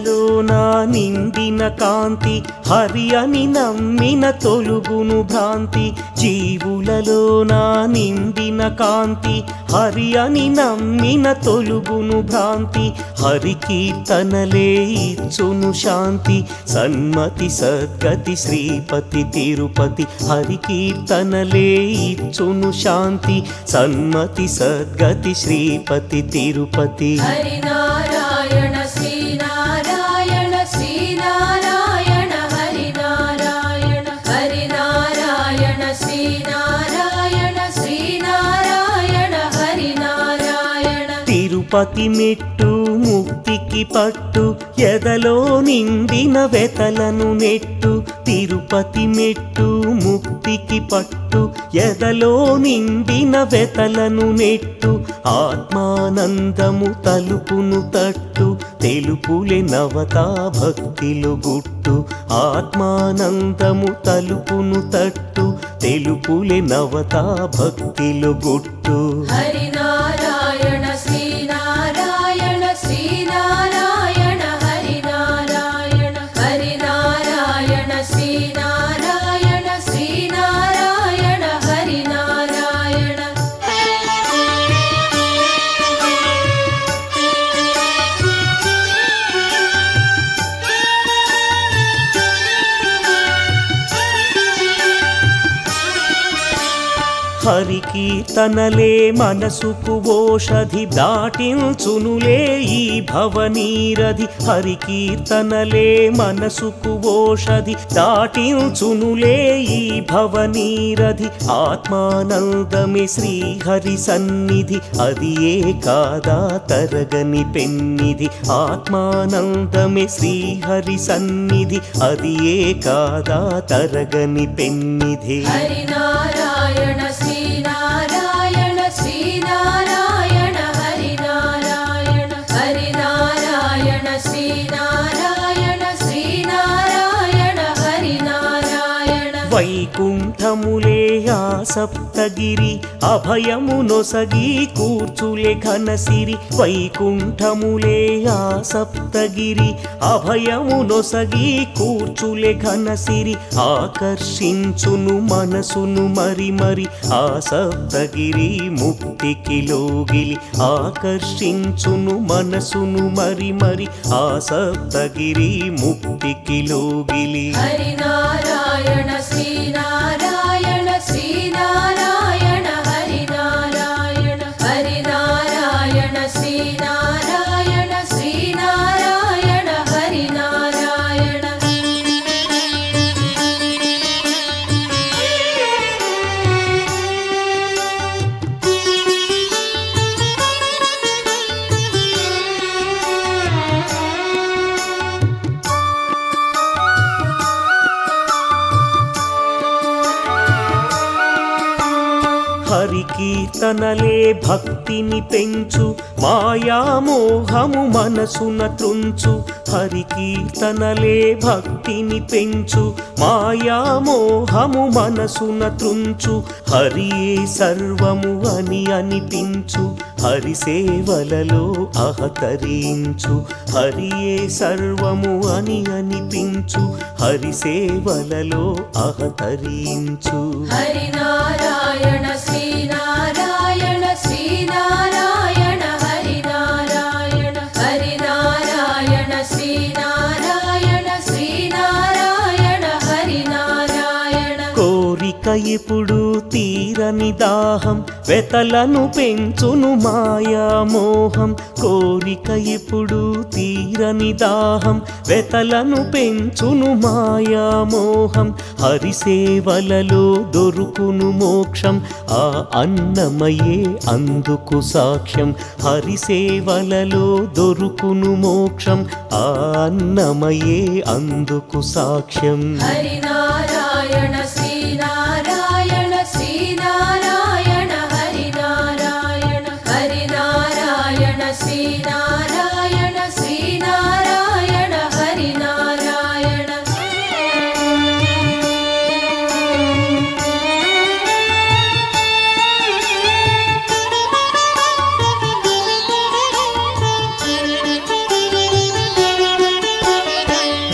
జీవులలోన నిండిన కాంతి హరి అని నమ్మిన తొలుగును భ్రాంతి జీవులలోన నిండిన కాంతి హరి అని నమ్మిన తొలుగును భ్రాంతి హరి కీర్తనలే ఇచ్చును శాంతి సన్మతి సద్గతి శ్రీపతి తిరుపతి హరి కీర్తనలే ఇచ్చును శాంతి సన్మతి సద్గతి శ్రీపతి తిరుపతి హరి నారాయణ శ్రీ నారాయణ శ్రీ నారాయణ హరి నారాయణ హరి నారాయణ శ్రీ నారాయణ శ్రీ నారాయణ హరి నారాయణ తిరుపతి మెట్టు ముక్తికి పట్టు ఎదలో నిండిన వెతలను నెట్టు తిరుపతి మెట్టు ముక్తికి పట్టు ఎదలో నిండిన వెతలను నెట్టు ఆత్మానందము తలుపును తట్టు తెలుపులే నవతా భక్తిలు గుట్టు ఆత్మానందము తలుపును తట్టు తెలుపులే నవతా భక్తిలు గుట్టు హరి నారాయణ శ్రీ నారాయణ శ్రీ నారాయణ హరి నారాయణ హరి నారాయణ శ్రీ నారాయణ శ్రీ నారాయణ హరి నారాయణ హరి కీర్తనలే మనసుకు ఓషధి దాటించునులే ఈ భవనీరధి హరి కీర్తనలే మనసుకు ఓషధి దాటించునులే ఈ భవనీరధి ఆత్మానందమే శ్రీహరి సన్నిధి అది ఏ కాదా తరగని పెన్నిధి ఆత్మానందమే శ్రీహరి సన్నిధి అది ఏ కాదా తరగని పెన్నిధి హరి నారాయణ శ్రీ నారాయణ శ్రీ నారాయణ హరి నారాయణ హరి నారాయణ శ్రీ నారాయణ శ్రీ నారాయణ హరి నారాయణ వైకుంఠములే ఆ సప్తగిరి అభయము నొసగి కూర్చులే ఘనసిరి వైకుంఠములే ఆ సప్తగిరి అభయము నొసగి కూర్చులే ఘనసిరి ఆకర్షించును మనసును మరి మరి ఆ సప్తగిరి ముక్తికి లోగిలి ఆకర్షించును మనసును మరి మరి ఆ సప్తగిరి ముక్తికి లోగిలి హరి నారాయణ శ్రీ నారాయణ శ్రీ నారాయణ హరి నారాయణ హరి నారాయణ శ్రీ నారాయణ శ్రీ నారాయణ హరి నారాయణ హరి కీర్తనలే భక్తిని పెంచు మాయామోహము మనసున త్రుంచు హరి కీర్తనలే భక్తిని పెంచు మాయామోహము మనసున త్రుంచు హరియే సర్వము అని అనిపించు హరి సేవలలో అహతరించు హరియే సర్వము అని అనిపించు హరి సేవలలో అహతరించు హరి నారాయణ శ్రీ నారాయణ శ్రీ నారాయణ హరి నారాయణ హరి నారాయణ శ్రీ నారాయణ శ్రీ నారాయణ హరి నారాయణ కోరిక ఇప్పుడు తీరని దాహం వెతలను పెంచును మాయామోహం కోరిక ఇప్పుడు తీరని దాహం వెతలను పెంచును మాయామోహం హరి సేవలలో దొరుకును మోక్షం ఆ అన్నమయే అందుకు సాక్ష్యం హరి సేవలలో దొరుకును మోక్షం ఆ అన్నమయే అందుకు సాక్ష్యం హరి నారాయణ శ్రీ నారాయణ శ్రీ నారాయణ హరి నారాయణ హరి నారాయణ శ్రీ నారాయణ శ్రీ నారాయణ హరి నారాయణ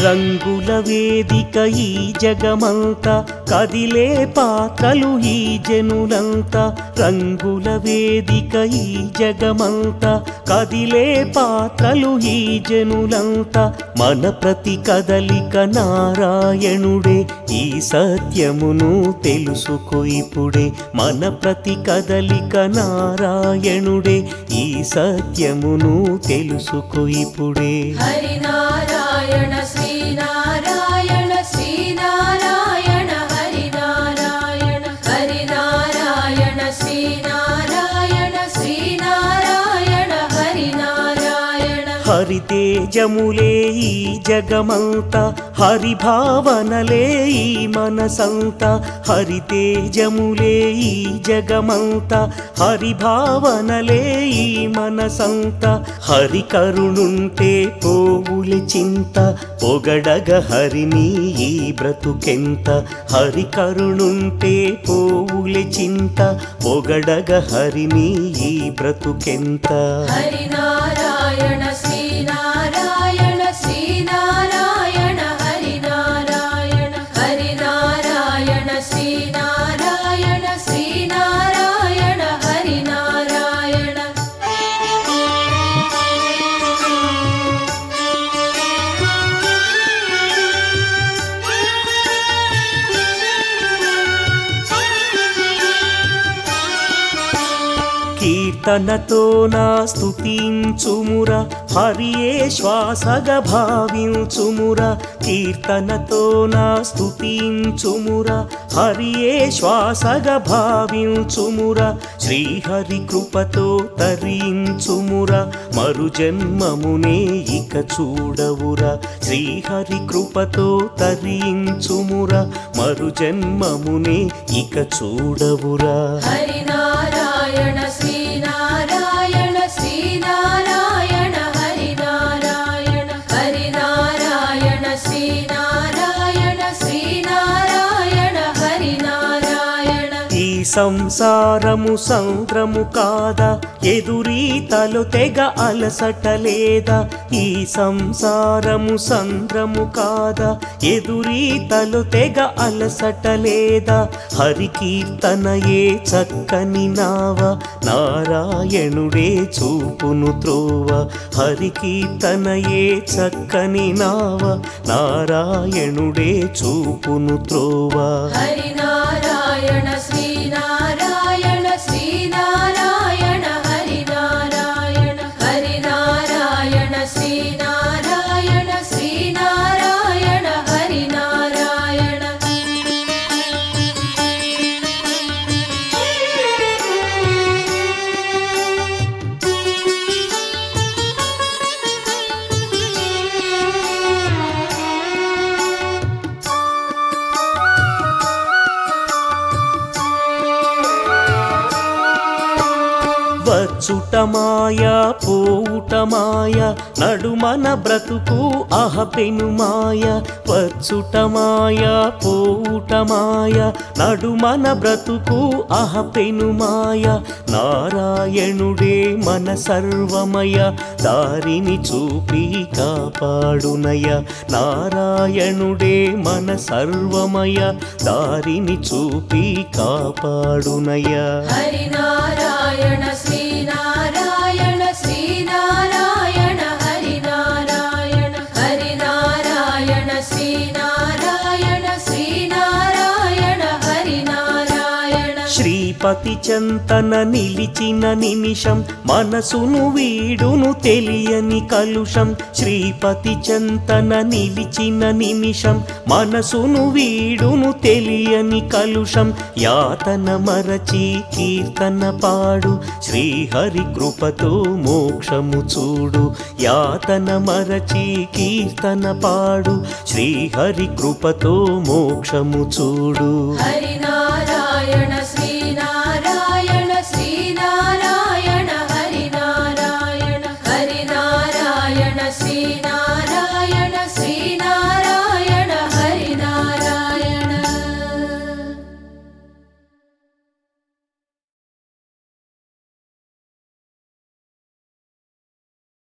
రంగుల వేదిక ఈ జగమంతా కదిలే పాత్రలు ఈ జనులంతా రంగుల వేదిక ఈ జగమంతా కదిలే పాత్రలు ఈ జనులంతా మన ప్రతి కదలిక నారాయణుడే ఈ సత్యమును తెలుసుకో ఇప్పుడే మన ప్రతి కదలిక నారాయణుడే ఈ సత్యమును తెలుసుకో ఇప్పుడే హరినారాయణ శ్రీనారాయణ శ్రీనారాయణ హరినారాయణ హరినారాయణ శ్రీనారాయణ శ్రీనారాయణ హరినారాయణ హరితేజములే ఈ జగమంతా హరిభావనలే ఈ మనసంతా హరితేజములే ఈ జగమంతా హరిభావనలే ఈ మనసంతా హరి కరుణుంటే పోవుల చింత పొగడగ హరిని ఈ బ్రతుకెంత హరి కరుణుంటే పోవుల చింత పొగడగ హరిని ఈ బ్రతుకెంత హరినారాయణ శ్రీనారాయణ శ్రీనారాయణ హరినారాయణ హరినారాయణ శ్రీనారాయణ శ్రీనారాయణ హరినారాయణ కీర్తనతో నా స్తుతించుమురా హరియే శ్వాసగా భావించుమురా కీర్తనతో నా స్తుతించుమురా హరియే శ్వాసగా భావించుమురా శ్రీహరి కృపతో తరించుమురా మరు జన్మమునే ఇక చూడవురా శ్రీహరి కృపతో తరించుమురా మరు జన్మమునే ఇక చూడవురా హరినారాయణ శ్రీనారాయణ శ్రీనారాయణ హరినారాయణ హరినారాయణ శ్రీనారాయణ శ్రీనారాయణ హరినారాయణ ఈ సంసారము సంద్రము కాదా ఎదురీతలు తెగ అలసటలేదా ఈ సంసారము సంద్రము కాదా ఎదురీతలు తెగ అలసటలేదా హరి కీర్తనయే చక్కని నావ నారాయణుడే చూపును త్రోవ హరి కీర్తనయే చక్కని నావ నారాయణుడే చూపును త్రోవ హరినారాయణ శ్రీనారాయణ శ్రీనారాయణ హరినారాయణ హరినారాయణ శ్రీనారాయణ శ్రీనారాయణ హరినారాయణ వచ్చుట మాయ పోవుట మాయ నడుమన బ్రతుకు అహపెను మాయ వచ్చుట మాయ పోవుట మాయ నడుమన బ్రతుకు అహపెను మాయ నారాయణుడే మన సర్వమయ దారిని చూపి కాపాడునయ నారాయణుడే మన సర్వమయ దారిని చూపి కాపాడునయ హరినారాయణ శ్రీనారాయణ శ్రీనారాయణ హరినారాయణ హరినారాయణ శ్రీనారాయణ శ్రీనారాయణ హరినారాయణ శ్రీపతి చెంతన నిలిచిన నిమిషం మనసును వీడును తెలియని కలుషం శ్రీపతి చెంతన నిలిచిన నిమిషం మనసును వీడును తెలియని కలుషం యాతన మరచి కీర్తన పాడు శ్రీహరి కృపతో మోక్షము చూడు యాతన మరచి కీర్తన పాడు శ్రీహరి కృపతో మోక్షము చూడు హరినారాయణ